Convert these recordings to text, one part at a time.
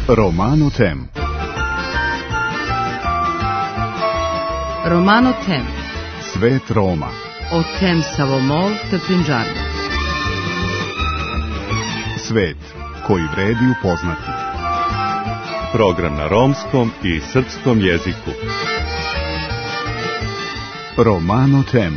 Romano Tem. Romano Tem. Svet Roma. O tem Savomol te Punjabi. Svet koji vredi upoznati. Program na romskom i srpskom jeziku. Romano Tem.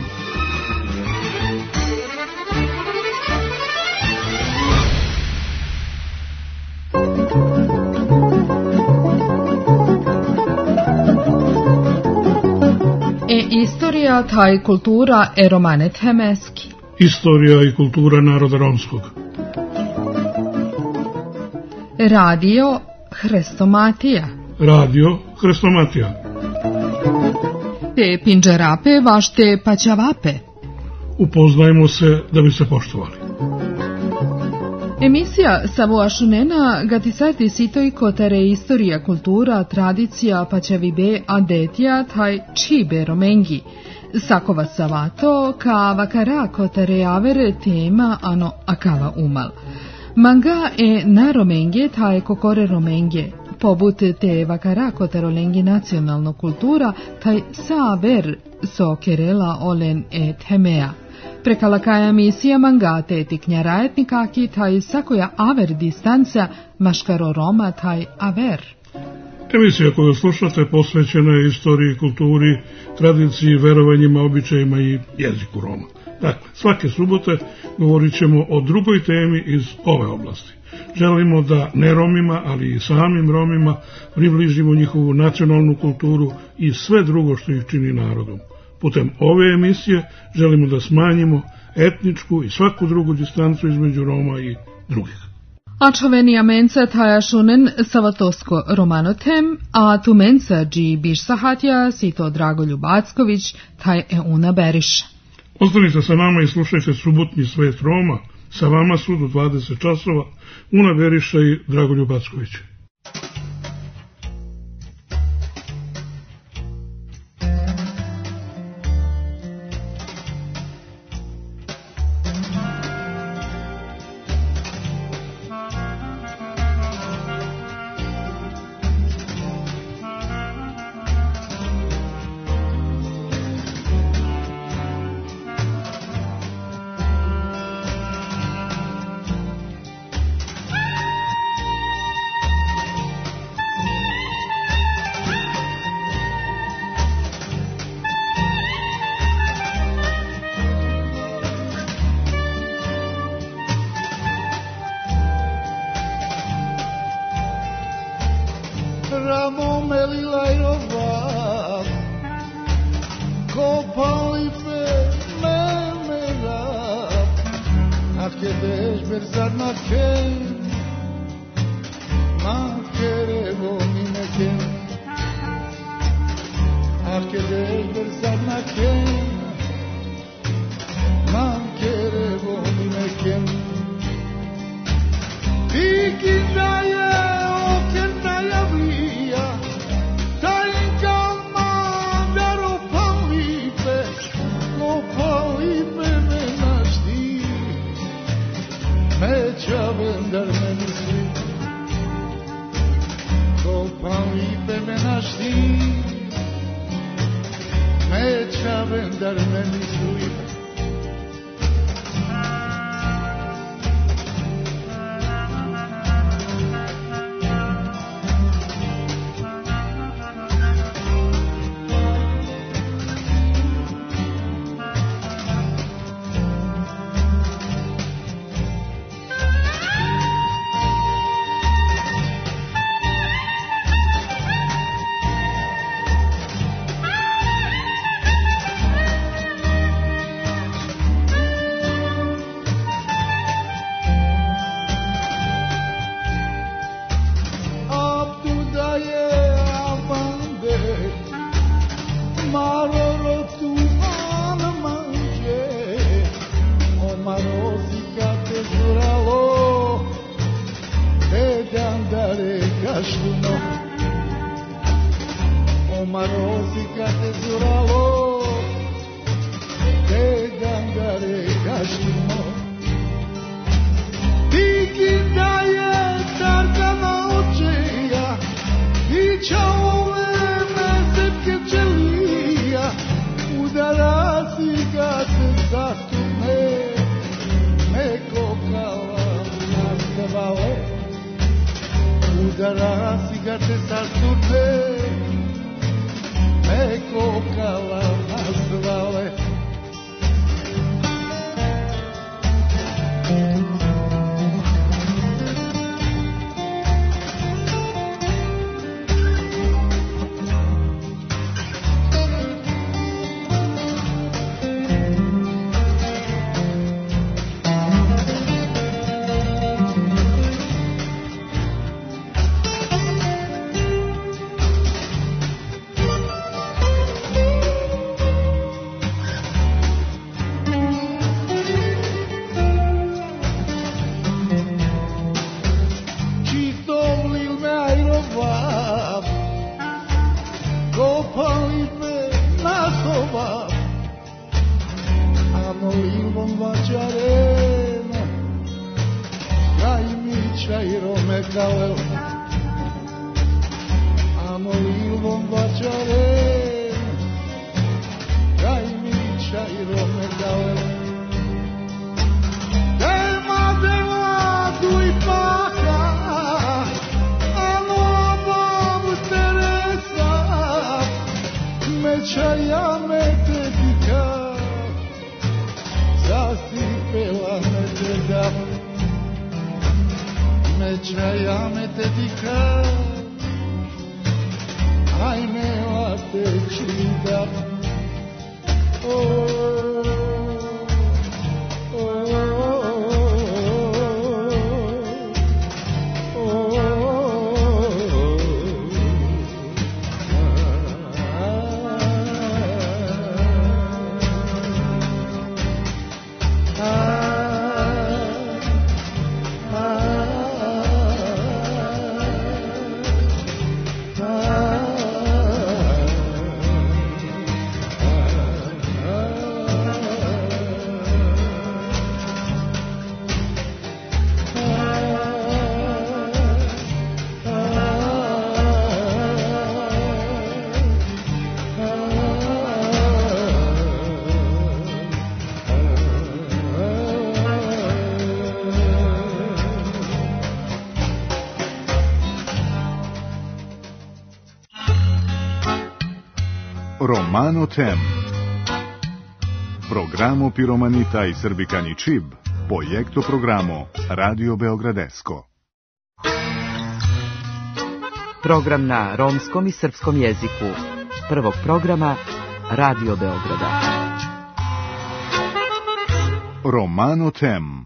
Istorija taj kultura Romane Temeski. Istorija i kultura naroda romskog. Radio Hrestomatija. Radio Hrestomatija. Te pinđerape vašte paćavape. Upoznajmo se da bi se poštovali. Emisija Savoašunena gatisati sitoj kotare istorija, kultura, tradicija, paćavibe, adetija, taj čibe romengi. Sakova savato, ka vakara kotare avere tema ano akava umal. Manga na romenge, taj kokore romenge. Pobut te vakara kotarolengi nacionalno kultura, taj saber so kerela olen temea. Prekalakaja misija mangate tiknjara etnikaki taj sakoja aver distanca maškaro Roma taj aver. Emisija koju slušate posvećena je istoriji, kulturi, tradiciji, verovanjima, običajima i jeziku Roma. Dakle, svake subote govorit ćemo o drugoj temi iz ove oblasti. Želimo da ne Romima, ali i samim Romima približimo njihovu nacionalnu kulturu i sve drugo što ih čini narodom. Putem ove emisije želimo da smanjimo etničku i svaku drugu distancu između Roma i drugih. Ačovenia menca taja šunen savatosko Romano Tem, a tu menca dži biš sahatja sito Dragoljub Acković taj una beriša. Ostanite sa nama i slušajte subotnji Svet Roma. Sa vama su do 20 časova Una Beriša i Dragoljub Acković. Tiki daje tarka na oči, te sa suče me kokala nazvale. Romano Tem. Programo Piromanita i Srbikani Čib, projekto programo Radio Beogradesko. Program na romskom i srpskom jeziku. Prvog programa Radio Beograda. Romano Tem.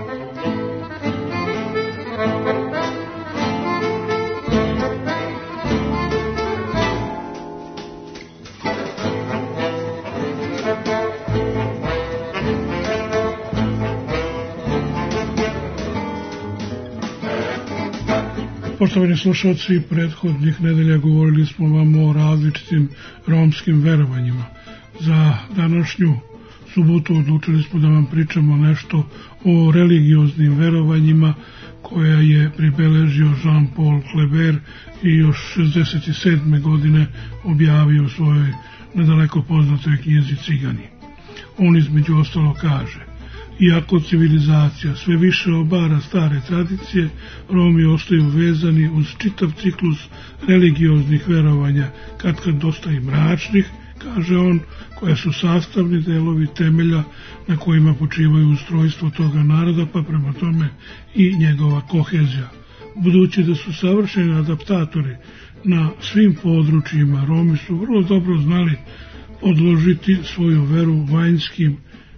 Poštovani slušalci, prethodnih nedelja govorili smo vam o različitim romskim verovanjima. Za današnju subotu odlučili smo da vam pričamo nešto o religioznim verovanjima koja je pribeležio Jean-Paul Kleber i još 67. godine objavio u svojoj nedaleko poznatoj knjizi Cigani. On između ostalo kaže: iako civilizacija sve više obara stare tradicije, Romi ostaju vezani uz čitav ciklus religioznih verovanja, kad dosta i mračnih, kaže on, koje su sastavni delovi temelja na kojima počivaju ustrojstvo toga naroda, pa prema tome i njegova kohezija. Budući da su savršeni adaptatori na svim područjima, Romi su vrlo dobro znali odložiti svoju veru vanjskim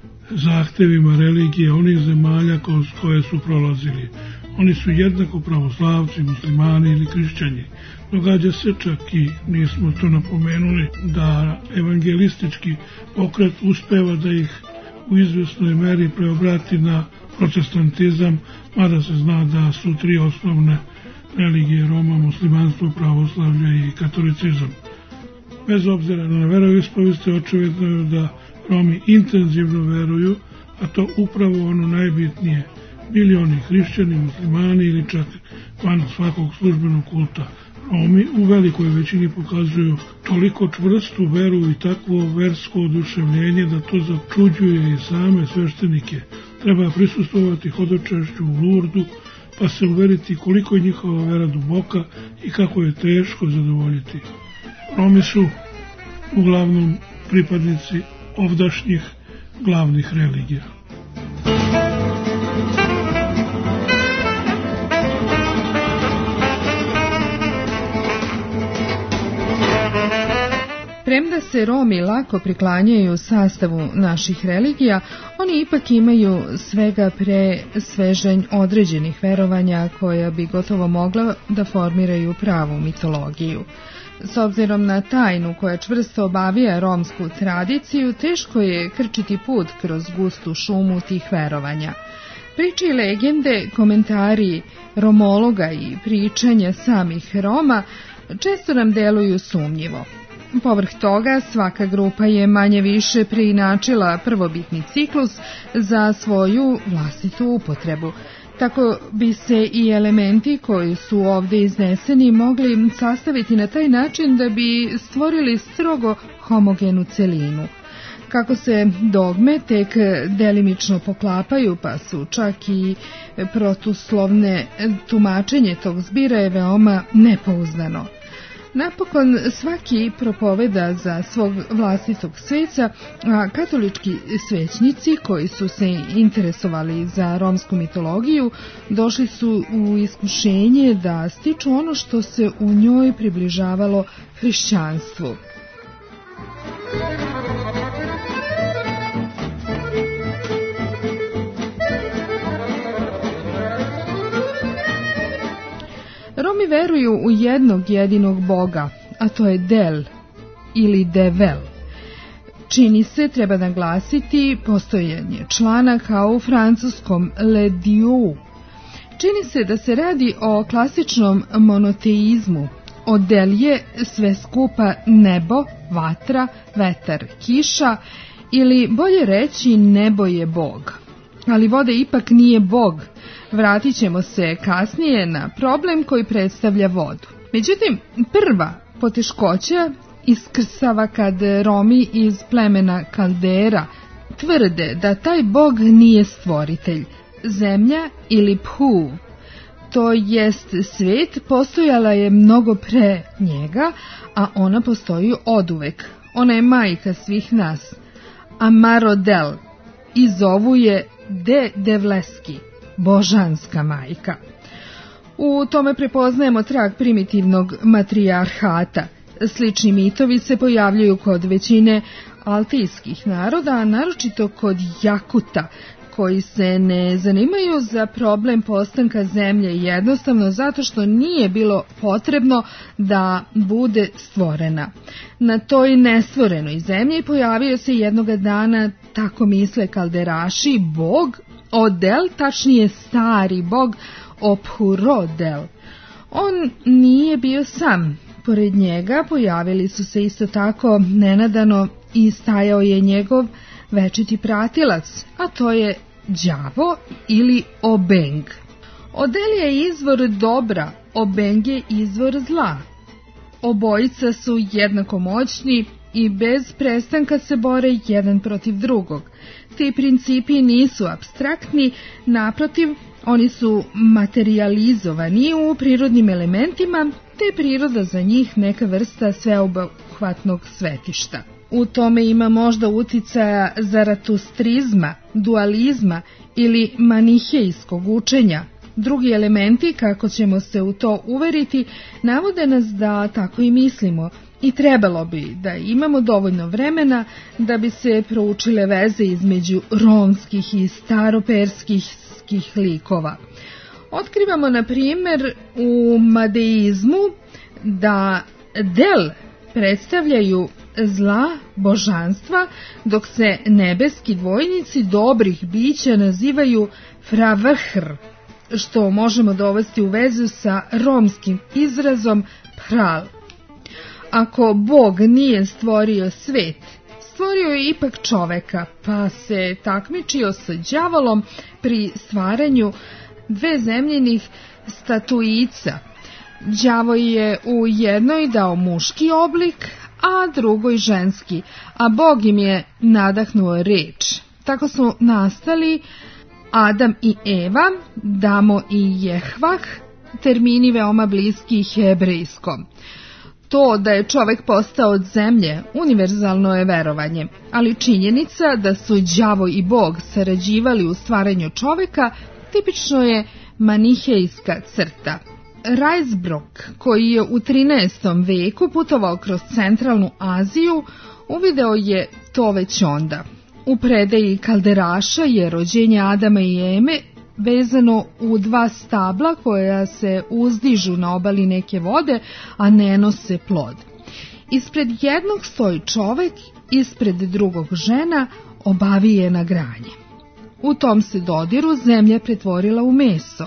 zahtevima religije onih zemalja kroz koje su prolazili. Oni su jednako pravoslavci, muslimani ili hrišćani. Događa se čak i, nismo to napomenuli, da evangelistički pokret uspeva da ih u izvesnoj meri preobrati na protestantizam, mada se zna da su tri osnovne religije Roma, muslimanstvo, pravoslavlje i katolicizam. Bez obzira na veroispovesti, očevidno je da Romi intenzivno veruju, a to upravo ono najbitnije, bili oni hrišćani, muslimani ili čak van svakog službenog kulta. Romi u velikoj većini pokazuju toliko čvrstu veru i takvo versko oduševljenje da to začuđuje i same sveštenike. Treba prisustvovati hodočašću u Lurdu pa se uveriti koliko je njihova vera duboka i kako je teško zadovoljiti. Romi su uglavnom pripadnici ovdašnjih glavnih religija. Premda se Romi lako priklanjaju sastavu naših religija, oni ipak imaju svega svežanj određenih verovanja koja bi gotovo mogla da formiraju pravu mitologiju. S obzirom na tajnu koja čvrsto obavija romsku tradiciju, teško je krčiti put kroz gustu šumu tih verovanja. Priče i legende, komentari romologa i pričanja samih Roma često nam deluju sumnjivo. Povrh toga, svaka grupa je manje više preinačila prvobitni ciklus za svoju vlastitu upotrebu. Tako bi se i elementi koji su ovdje izneseni mogli sastaviti na taj način da bi stvorili strogo homogenu celinu. Kako se dogme tek delimično poklapaju, pa su čak i protuslovne tumačenje tog zbira je veoma nepouzdano. Napokon svaki propoveda za svog vlastitog sveca, a katolički svećnici koji su se interesovali za romsku mitologiju došli su u iskušenje da stiču ono što se u njoj približavalo hrišćanstvu. Romi veruju u jednog jedinog boga, a to je Del ili Devel. Čini se, treba naglasiti, postojanje člana kao u francuskom Le Dieu. Čini se da se radi o klasičnom monoteizmu. Od Del je sve skupa nebo, vatra, vetar, kiša, ili bolje reći nebo je bog. Ali voda ipak nije bog. Vratit ćemo se kasnije na problem koji predstavlja vodu. Međutim, prva poteškoća iskrsava kad Romi iz plemena Kaldera tvrde da taj bog nije stvoritelj. Zemlja ili Phu, to jest svijet, postojala je mnogo pre njega, a ona postoji oduvek. Ona je majka svih nas. Amarodel i zovu je De Devleski, božanska majka. U tome prepoznajemo trag primitivnog matrijarhata. Slični mitovi se pojavljaju kod većine altijskih naroda, a naročito kod Jakuta, koji se ne zanimaju za problem postanka zemlje jednostavno zato što nije bilo potrebno da bude stvorena. Na toj nestvorenoj zemlji pojavio se jednoga dana, tako misle kalderaši, bog Odel, tačnije stari bog Ophurodel. On nije bio sam. Pored njega pojavili su se isto tako nenadano i stajao je njegov večiti pratilac, a to je đavo ili Obeng. Odel je izvor dobra, Obeng je izvor zla. Obojica su jednako moćni i bez prestanka se bore jedan protiv drugog. Ti principi nisu apstraktni, naprotiv, oni su materializovani u prirodnim elementima, te je priroda za njih neka vrsta sveobuhvatnog svetišta. U tome ima možda uticaja zaratustrizma, dualizma ili manihejskog učenja. Drugi elementi, kako ćemo se u to uveriti, navode nas da tako i mislimo i trebalo bi da imamo dovoljno vremena da bi se proučile veze između romskih i staroperskih likova. Otkrivamo, na primjer, u madeizmu da Del predstavljaju zla božanstva, dok se nebeski dvojnici dobrih bića nazivaju Fravahr, što možemo dovesti u vezu sa romskim izrazom Pral. Ako Bog nije stvorio svet, stvorio je ipak čoveka, pa se takmičio sa đavolom pri stvaranju dve zemljinih statuica. Đavo je u jednoj dao muški oblik, a drugoj ženski, a Bog im je nadahnuo reč. Tako su nastali Adam i Eva, Damo i Jehvah, termini veoma bliski hebrejskom. To da je čovek postao od zemlje univerzalno je verovanje, ali činjenica da su đavo i Bog sarađivali u stvaranju čoveka tipično je manihejska crta. Rajsbrok, koji je u 13. veku putovao kroz centralnu Aziju, uvideo je to već onda. U predaji Kalderaša je rođenje Adama i Eme vezano u 2 stabla koja se uzdižu na obali neke vode, a ne nose plod. Ispred jednog stoji čovek, ispred drugog žena, obavijena granje. U tom se dodiru zemlja pretvorila u meso.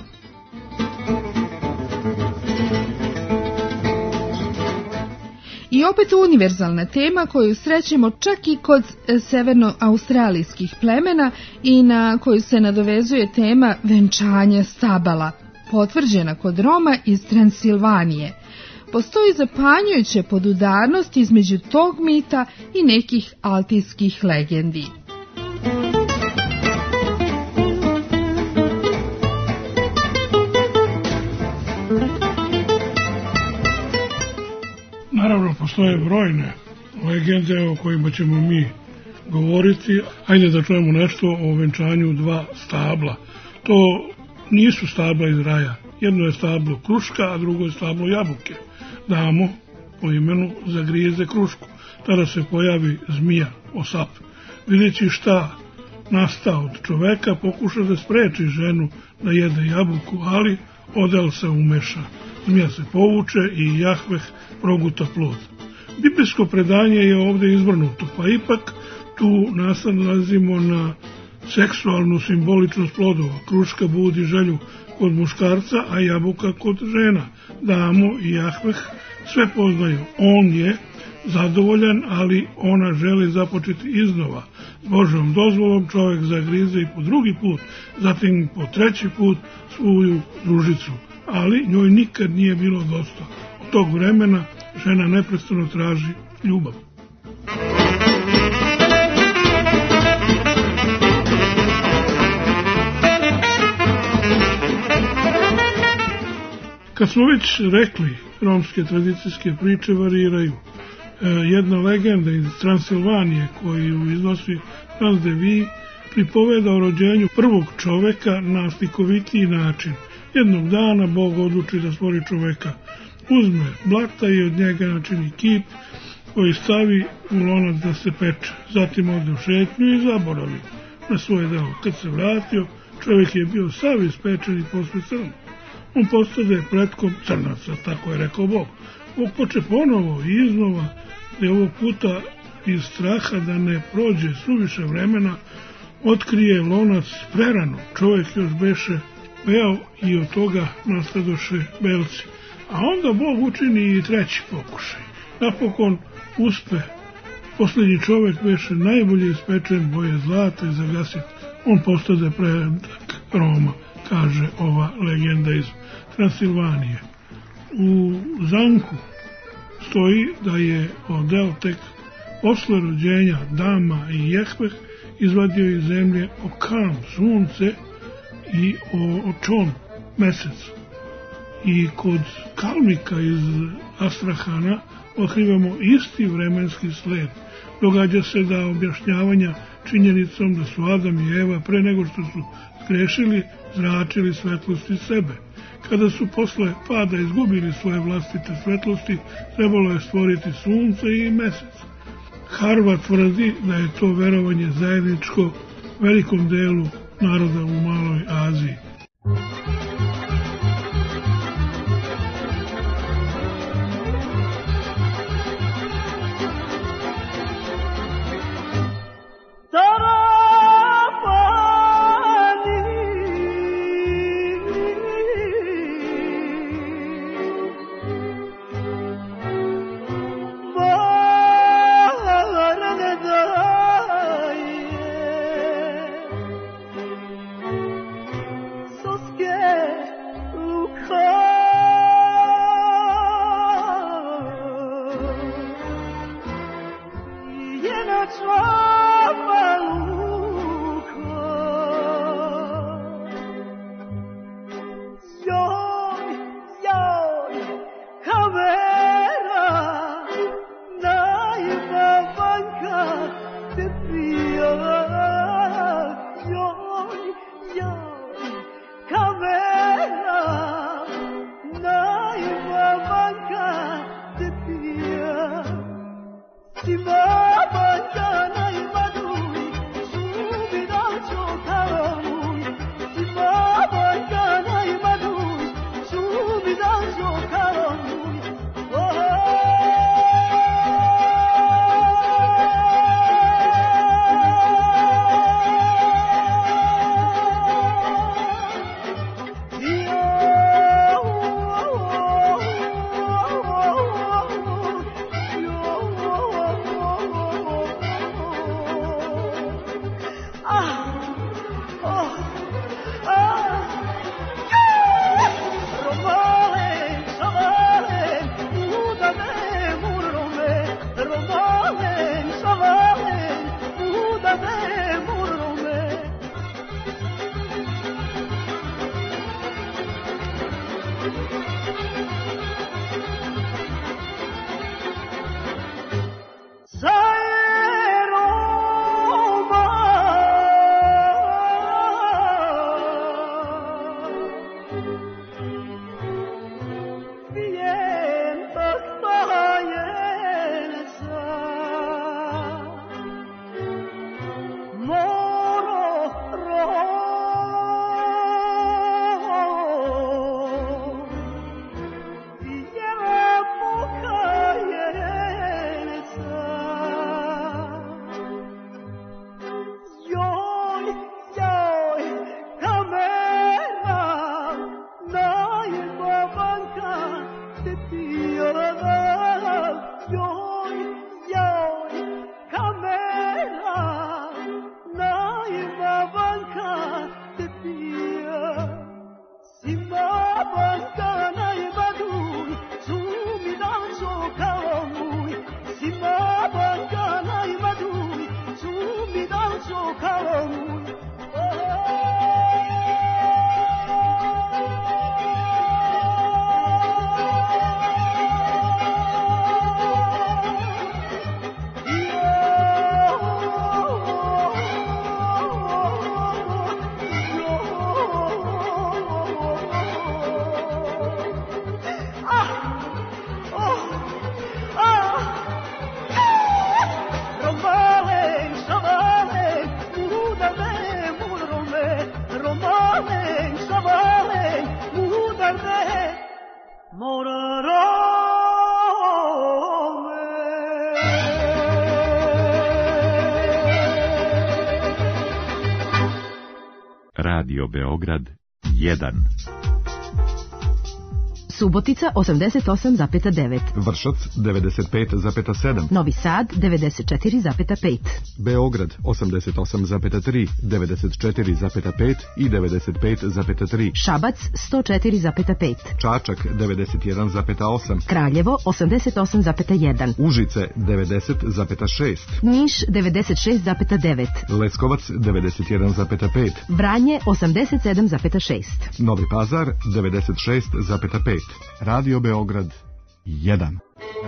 I opet univerzalna tema koju srećemo čak i kod severnoaustralijskih plemena i na koju se nadovezuje tema venčanja stabala, potvrđena kod Roma iz Transilvanije. Postoji zapanjujuća podudarnost između tog mita i nekih altijskih legendi. Naravno, postoje brojne legende o kojima ćemo mi govoriti. Ajde da čujemo nešto o venčanju 2 stabla. To nisu stabla iz raja. Jedno je stablo kruška, a drugo je stablo jabuke. Damo po imenu zagrize krušku. Tada se pojavi zmija, osap. Videći šta nasta od čoveka, pokuša da spreči ženu da jede jabuku, ali odel se umeša. Zmija se povuče i Jahveh proguta plod. Biblijsko predanje je ovdje izvrnuto, pa ipak tu nalazimo na seksualnu simboličnost plodova. Kruška budi želju kod muškarca, a jabuka kod žena. Damo i Jahveh sve poznaju. On je zadovoljan, ali ona želi započeti iznova. S Božjom dozvolom čovjek zagrize i po 2. put, zatim po 3. put svoju družicu. Ali njoj nikad nije bilo dosta. Od tog vremena žena neprestano traži ljubav. Kad smo već rekli, romske tradicijske priče variraju. Jedna legenda iz Transilvanije koju iznosi Frans de Vie pripoveda o rođenju prvog čoveka na slikovitiji način. Jednog dana Bog odluči da stvori čoveka. Uzme blata i od njega načini kip koji stavi u lonac da se peče. Zatim ode u šetnju i zaboravi na svoje delo. Kad se vratio, čovjek je bio sav ispečen i posve crn. On postade pretkom crnaca, tako je rekao Bog. Bog poče ponovo i iznova, da ovog puta iz straha da ne prođe suviše vremena, otkrije lonac prerano. Čovjek još beše beo i od toga nastadoše belci. A onda Bog učini i 3. pokušaj. Napokon uspe. Posljednji čovjek beše najbolje ispečen, boje zlata i zagasit. On postade predak Roma, kaže ova legenda iz Transilvanije. U zamku stoji da je Odel tek posle rođenja Dama i Jehveh izvadio iz zemlje Okam, sunce, i Očon, mesec. I kod Kalmika iz Astrahana otkrivamo isti vremenski sled. Događa se da objašnjavanja činjenicom da su Adam i Eva pre nego što su zgrešili, zračili svetlosti sebe. Kada su posle pada izgubili svoje vlastite svetlosti, trebalo je stvoriti sunce i mesec. Harva tvrdi da je to verovanje zajedničko velikom delu naroda u Maloj Aziji. Radio Beograd 1. Subotica 88,9. Vršac 95,7. Novi Sad 94,5. Beograd 88,3, 94,5 i 95,3. Šabac 104,5. Čačak 91,8. Kraljevo 88,1. Užice 90,6. Niš 96,9. Leskovac 91,5. Vranje 87,6. Novi Pazar 96,5. Radio Beograd 1.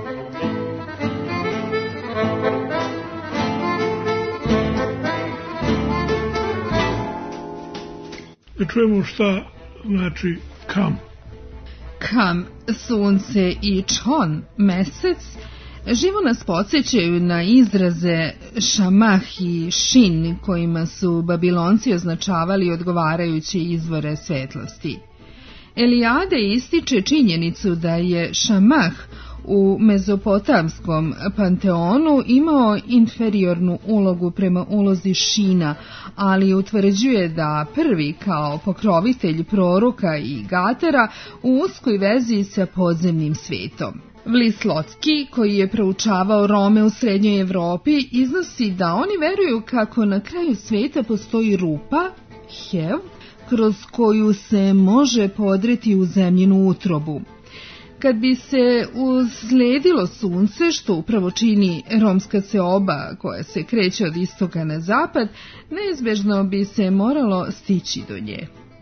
I čujemo šta znači kam. Kam, sunce i čon, mesec, živo nas podsjećaju na izraze šamah i šin kojima su Babilonci označavali odgovarajuće izvore svetlosti. Elijade ističe činjenicu da je šamah u mezopotamskom panteonu imao inferiornu ulogu prema ulozi šina, ali utvrđuje da prvi kao pokrovitelj proroka i gatera u uskoj vezi sa podzemnim svetom. Vlislotski, koji je proučavao Rome u srednjoj Evropi, iznosi da oni veruju kako na kraju sveta postoji rupa, hev, kroz koju se može podreti u zemljinu utrobu. Kad bi se usledilo sunce, što upravo čini romska seoba koja se kreće od istoka na zapad, neizbežno bi se moralo stići do nje.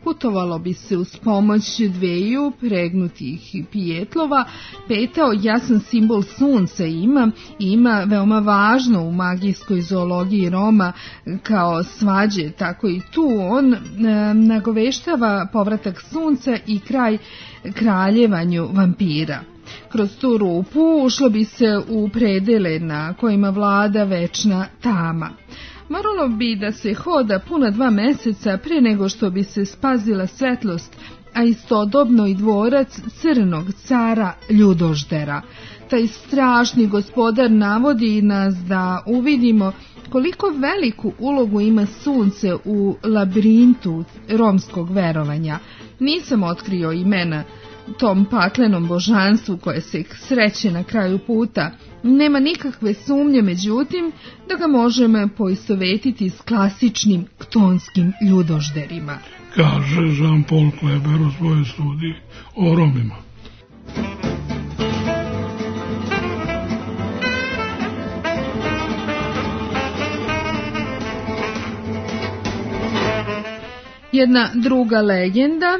Putovalo bi se uz pomoć dveju pregnutih pijetlova. Petao jasan simbol sunca ima veoma važno u magijskoj zoologiji Roma, kao svađe, tako i tu on nagoveštava povratak sunca i kraj kraljevanju vampira. Kroz tu rupu ušlo bi se u predele na kojima vlada večna tama. Moralo bi da se hoda puna 2 meseca pre nego što bi se spazila svetlost, a istodobno i dvorac crnog cara Ljudoždera. Taj strašni gospodar navodi nas da uvidimo koliko veliku ulogu ima sunce u labirintu romskog verovanja. Nisam otkrio imena tom paklenom božanstvu koje se sreće na kraju puta. Nema nikakve sumnje, međutim, da ga možemo poistovetiti s klasičnim ktonskim ljudožderima, kaže Jean-Paul Kleber u svojoj studiji o Romima. Jedna druga legenda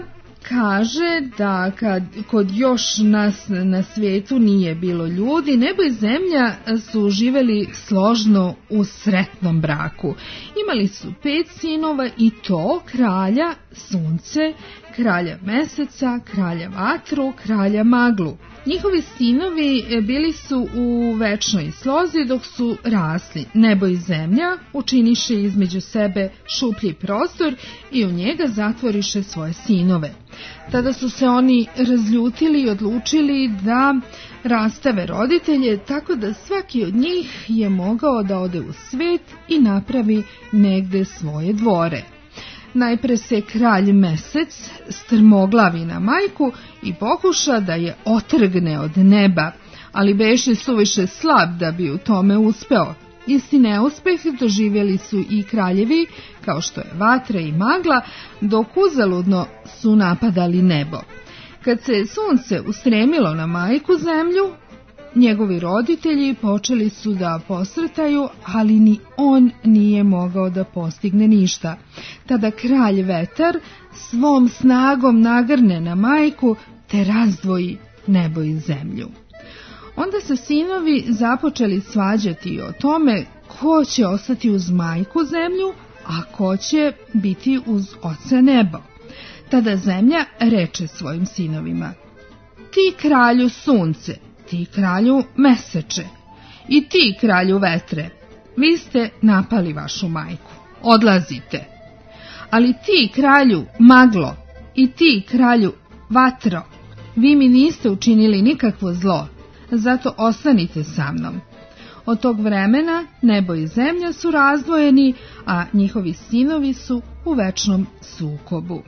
kaže da kad kod još nas na svijetu nije bilo ljudi, nebo i zemlja su živjeli složno u sretnom braku. Imali su 5 sinova i to kralja sunce, kralja meseca, kralja vatru, kralja maglu. Njihovi sinovi bili su u večnoj slozi dok su rasli. Nebo i zemlja učiniše između sebe šuplji prostor i u njega zatvoriše svoje sinove. Tada su se oni razljutili i odlučili da rastave roditelje, tako da svaki od njih je mogao da ode u svet i napravi negde svoje dvore. Najpre se kralj Mesec strmoglavi na majku i pokuša da je otrgne od neba, ali beše suviše slab da bi u tome uspeo. Isti neuspeh doživjeli su i kraljevi, kao što je vatra i magla, dok uzaludno su napadali nebo. Kad se sunce ustremilo na majku zemlju, njegovi roditelji počeli su da posrtaju, ali ni on nije mogao da postigne ništa. Tada kralj Vetar svom snagom nagrne na majku te razdvoji nebo i zemlju. Onda se sinovi započeli svađati o tome ko će ostati uz majku zemlju, a ko će biti uz oca nebo. Tada zemlja reče svojim sinovima: ti kralju sunce, ti kralju meseče i ti kralju vetre, vi ste napali vašu majku, odlazite. Ali ti kralju maglo i ti kralju vatro, vi mi niste učinili nikakvo zlo, zato ostanite sa mnom. Od tog vremena nebo i zemlja su razdvojeni, a njihovi sinovi su u večnom sukobu.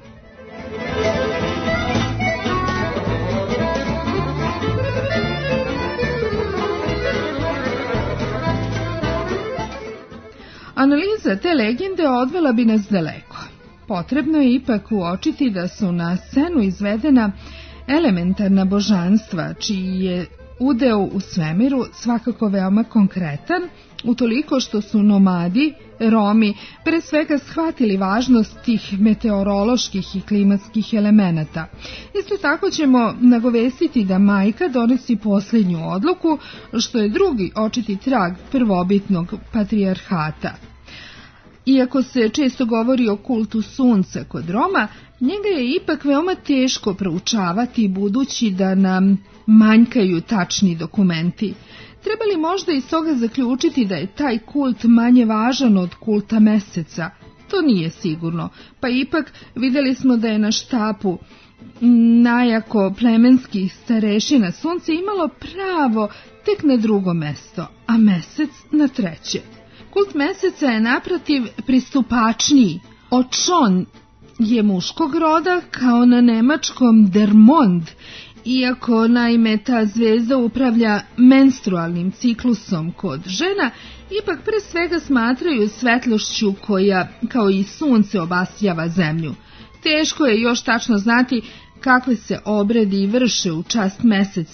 Analiza te legende odvela bi nas daleko. Potrebno je ipak uočiti da su na scenu izvedena elementarna božanstva, čiji je udeo u svemiru svakako veoma konkretan, utoliko što su nomadi, Romi, pre svega shvatili važnost tih meteoroloških i klimatskih elemenata. Isto tako ćemo nagovestiti da majka donosi posljednju odluku, što je drugi očiti trag prvobitnog patrijarhata. Iako se često govori o kultu sunca kod Roma, njega je ipak veoma teško proučavati, budući da nam manjkaju tačni dokumenti. Treba li možda iz toga zaključiti da je taj kult manje važan od kulta meseca? To nije sigurno, pa ipak vidjeli smo da je na štapu najako plemenskih starešina sunce imalo pravo tek na drugo mesto, a mesec na treće. Kult meseca je naprotiv pristupačniji. Očon je muškog roda, kao na nemačkom der Mond, iako naime ta zvezda upravlja menstrualnim ciklusom kod žena, ipak pre svega smatraju svetlošću koja, kao i sunce, obasjava zemlju. Teško je još tačno znati kakve se obredi vrše u čast meseca.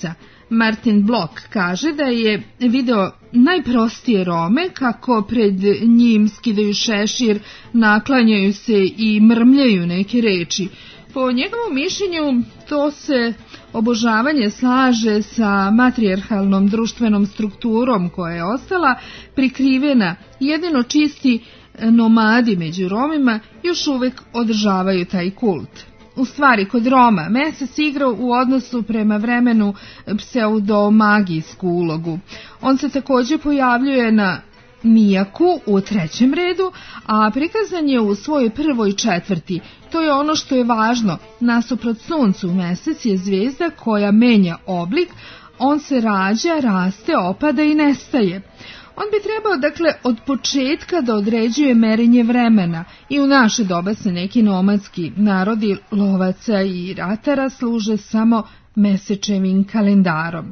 Martin Block kaže da je video najprostije Rome kako pred njim skidaju šešir, naklanjaju se i mrmljaju neke reči. Po njegovom mišljenju to se obožavanje slaže sa matrijarhalnom društvenom strukturom koja je ostala prikrivena. Jedino čisti nomadi među Romima još uvek održavaju taj kult. U stvari, kod Roma mesec igra u odnosu prema vremenu pseudomagijsku ulogu. On se također pojavljuje na Nijaku u 3. redu, a prikazan je u svojoj 1. četvrti. To je ono što je važno. Nasuprot suncu, mesec je zvijezda koja menja oblik, on se rađa, raste, opada i nestaje. On bi trebao, dakle, od početka da određuje merenje vremena i u naše doba se neki nomadski narodi lovaca i ratara služe samo mesečevim kalendarom.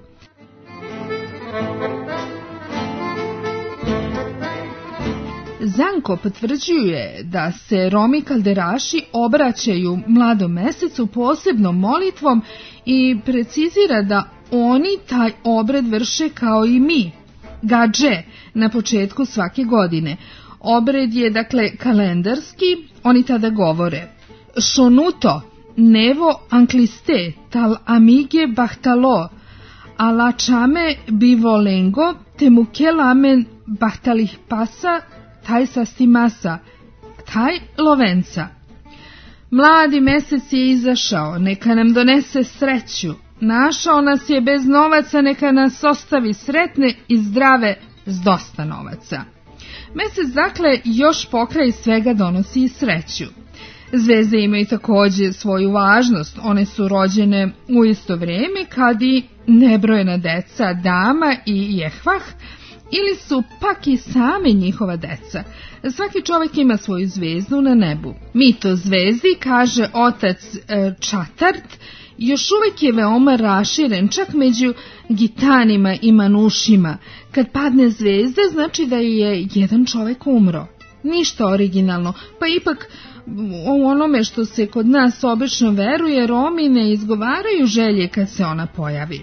Zanko potvrđuje da se Romi kalderaši obraćaju mladom mesecu posebnom molitvom i precizira da oni taj obred vrše kao i mi, gadže, na početku svake godine. Obred je, dakle, kalendarski, oni tada govore: Šonuto, nevo ankliste, tal amige bahtalo, ala čame bivolengo, temukelamen bahtalih pasa, taj sastimasa, taj lovenca. Mladi mesec je izašao, neka nam donese sreću. Našao nas je bez novaca, neka nas ostavi sretne i zdrave s dosta novaca. Mesec, dakle, još pokraj svega donosi i sreću. Zvezde imaju također svoju važnost. One su rođene u isto vrijeme kad i nebrojena deca Dama i Jehvah, ili su pak i same njihova deca. Svaki čovjek ima svoju zvezdu na nebu. Mit o zvezdi, kaže otac Čatart, još uvijek je veoma raširen, čak među gitanima i manušima. Kad padne zvezda, znači da je jedan čovjek umro. Ništa originalno, pa ipak u onome što se kod nas obično veruje, Romi ne izgovaraju želje kad se ona pojavi.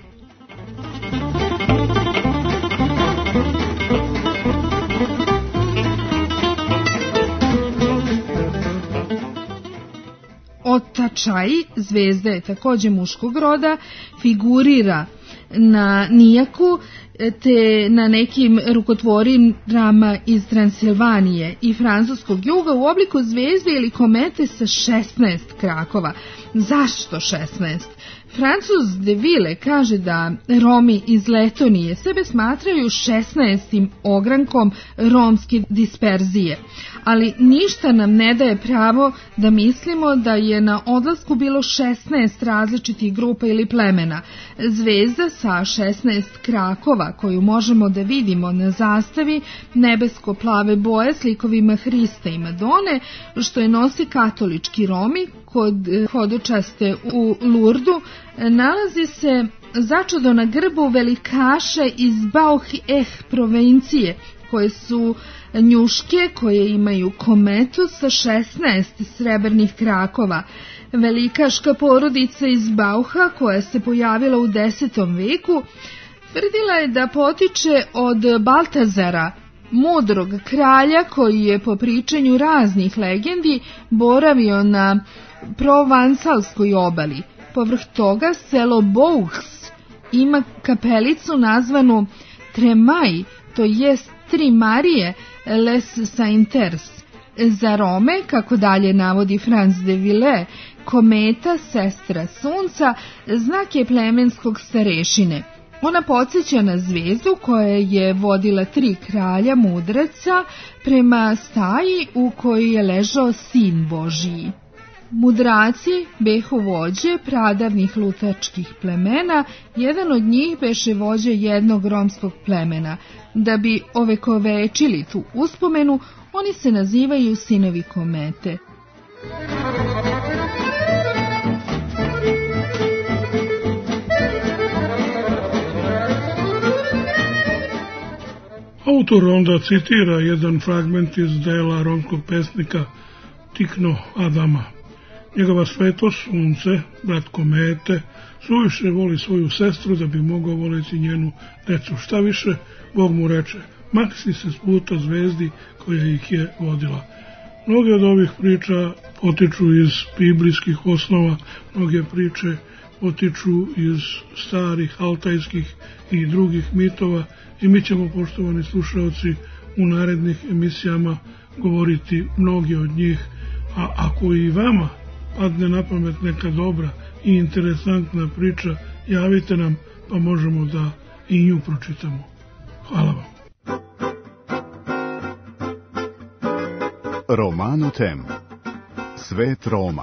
Otačaj, zvezda je također muškog roda, figurira na Nijaku te na nekim rukotvorinama iz Transilvanije i francuskog juga u obliku zvezde ili komete sa 16 krakova. Zašto 16? Francuz de Ville kaže da Romi iz Letonije sebe smatraju 16. ogrankom romske disperzije, ali ništa nam ne daje pravo da mislimo da je na odlasku bilo 16 različitih grupa ili plemena. Zvezda sa 16 krakova koju možemo da vidimo na zastavi nebesko-plave boje s likovima Hrista i Madone, što je nosi katolički Romi kod hodočaste u Lurdu, nalazi se začudo na grbu velikaša iz Bauch-eh provincije, koje su njuške koje imaju kometu sa 16 srebrnih krakova. Velikaška porodica iz Bauha, koja se pojavila u 10. veku, tvrdila je da potiče od Baltazara, mudrog kralja koji je po pričanju raznih legendi boravio na provansalskoj obali. Povrh toga selo Baux ima kapelicu nazvanu Tremaj, to jest Tri Marije les Sainters. Za Rome, kako dalje navodi Franz de Ville, kometa, sestra sunca, znak je plemenskog starešine. Ona podsjeća na zvezdu koja je vodila 3 kralja mudraca prema staji u kojoj je ležao sin Božiji. Mudraci behu vođe pradavnih lutačkih plemena, jedan od njih beše vođa jednog romskog plemena. Da bi ovekovečili tu uspomenu, oni se nazivaju sinovi komete. Autor onda citira jedan fragment iz dela romskog pesnika Tikno Adama. Njegova svetost, sunce, brat komete, suviše voli svoju sestru da bi mogao voliti njenu decu. Šta više, Bog mu reče, makni se s puta zvezdi koja ih je vodila. Mnoge od ovih priča potiču iz biblijskih osnova, mnoge priče potiču iz starih altajskih i drugih mitova i mi ćemo, poštovani slušalci, u narednih emisijama govoriti mnogi od njih, a ako i vama padne na pamet neka dobra i interesantna priča, javite nam pa možemo da i nju pročitamo. Hvala vam. Romano Tem. Svet Roma.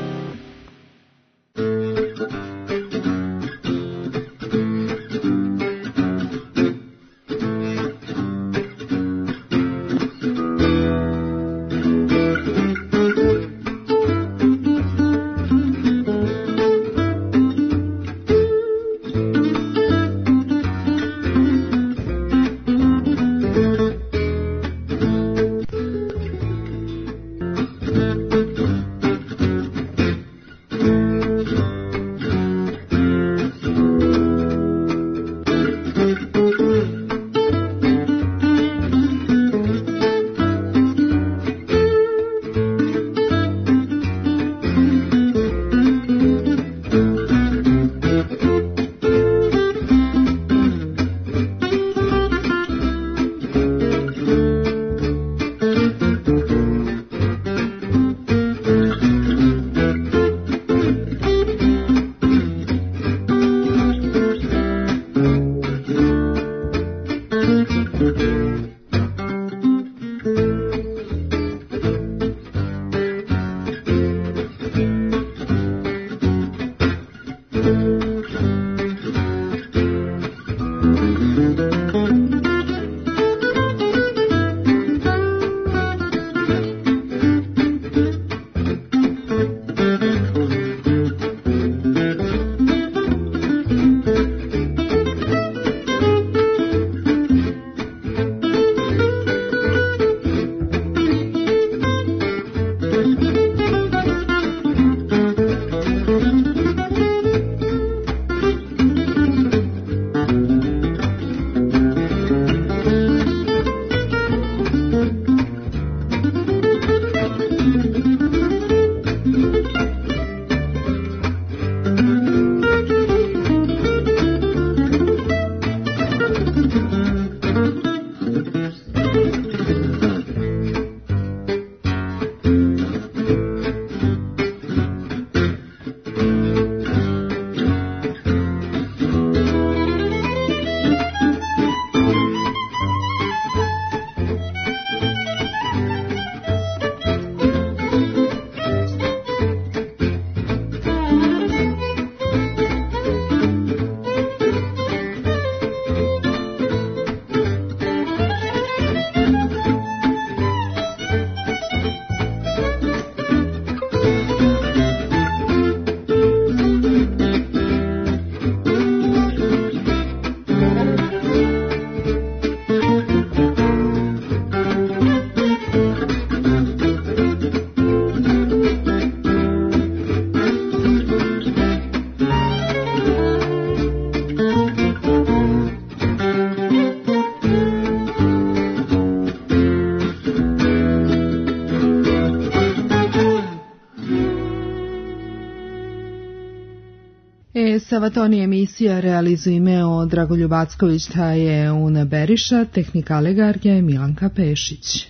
Savatoni emisija realizuje imeo Dragoljub Acković, ta je Una Beriša, tehnika Legarja je Milanka Pešić.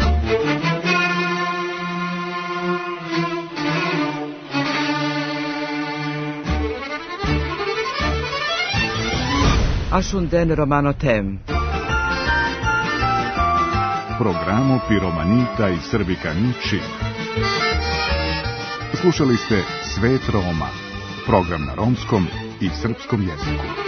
Ashunden Romano Tem. Programo Piromanita i Srbikani Čib. Slušali ste Svet Roma, program na romskom i srpskom jeziku.